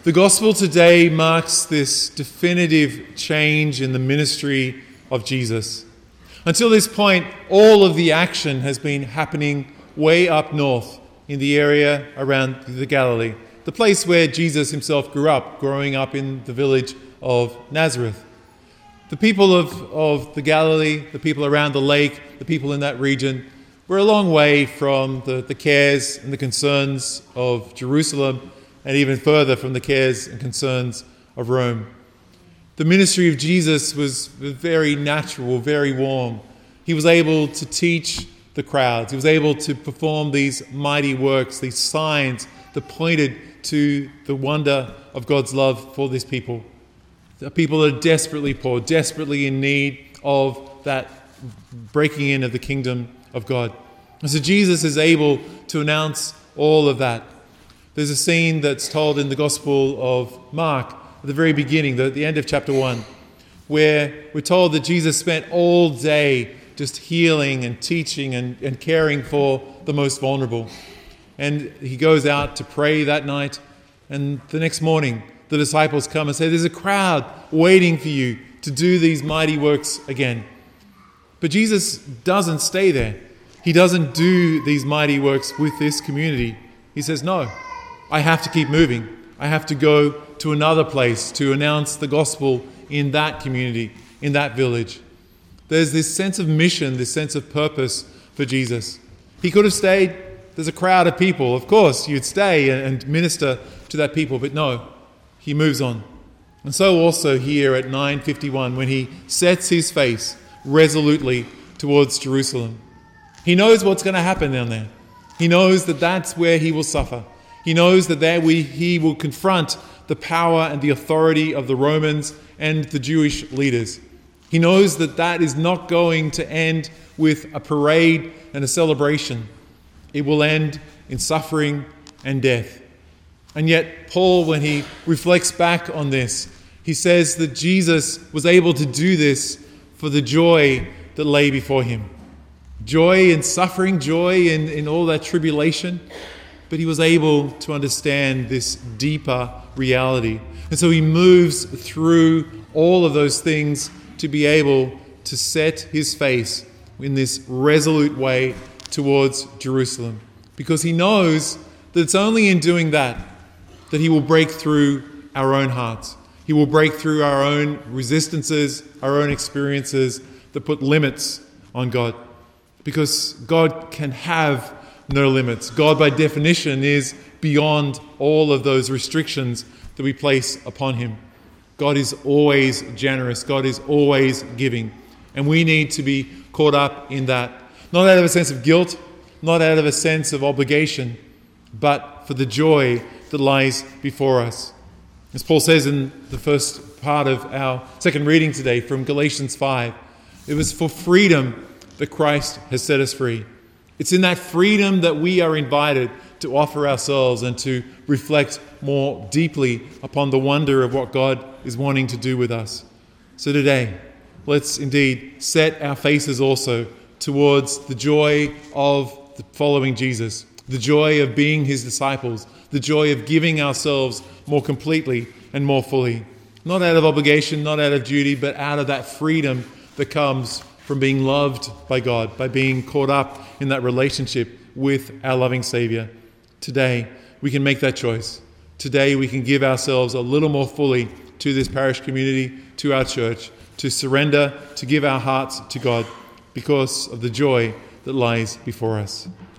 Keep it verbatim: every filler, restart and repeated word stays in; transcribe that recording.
The gospel today marks this definitive change in the ministry of Jesus. Until this point, all of the action has been happening way up north in the area around the Galilee, the place where Jesus himself grew up, growing up in the village of Nazareth. The people of, of the Galilee, the people around the lake, the people in that region, were a long way from the, the cares and the concerns of Jerusalem, and even further from the cares and concerns of Rome. The ministry of Jesus was very natural, very warm. He was able to teach the crowds. He was able to perform these mighty works, these signs that pointed to the wonder of God's love for this people. The people that are desperately poor, desperately in need of that breaking in of the kingdom of God. And so Jesus is able to announce all of that. There's a scene that's told in the Gospel of Mark at the very beginning, at the end of chapter one, where we're told that Jesus spent all day just healing and teaching and, and caring for the most vulnerable. And he goes out to pray that night, and the next morning the disciples come and say, there's a crowd waiting for you to do these mighty works again. But Jesus doesn't stay there. He doesn't do these mighty works with this community. He says, no, I have to keep moving. I have to go to another place to announce the gospel in that community, in that village. There's this sense of mission, this sense of purpose for Jesus. He could have stayed. There's a crowd of people. Of course, you'd stay and minister to that people, but no, he moves on. And so also here at nine fifty-one, when he sets his face resolutely towards Jerusalem, he knows what's going to happen down there. He knows that that's where he will suffer. He knows that there we, he will confront the power and the authority of the Romans and the Jewish leaders. He knows that that is not going to end with a parade and a celebration. It will end in suffering and death. And yet Paul, when he reflects back on this, he says that Jesus was able to do this for the joy that lay before him. Joy in suffering, joy in, in all that tribulation. But he was able to understand this deeper reality. And so he moves through all of those things to be able to set his face in this resolute way towards Jerusalem. Because he knows that it's only in doing that that he will break through our own hearts. He will break through our own resistances, our own experiences that put limits on God. Because God can have no limits. God, by definition, is beyond all of those restrictions that we place upon him. God is always generous. God is always giving. And we need to be caught up in that. Not out of a sense of guilt, not out of a sense of obligation, but for the joy that lies before us. As Paul says in the first part of our second reading today from Galatians five, it was for freedom that Christ has set us free. It's in that freedom that we are invited to offer ourselves and to reflect more deeply upon the wonder of what God is wanting to do with us. So today, let's indeed set our faces also towards the joy of following Jesus, the joy of being his disciples, the joy of giving ourselves more completely and more fully. Not out of obligation, not out of duty, but out of that freedom that comes from being loved by God, by being caught up in that relationship with our loving Savior. Today, we can make that choice. Today, we can give ourselves a little more fully to this parish community, to our church, to surrender, to give our hearts to God because of the joy that lies before us.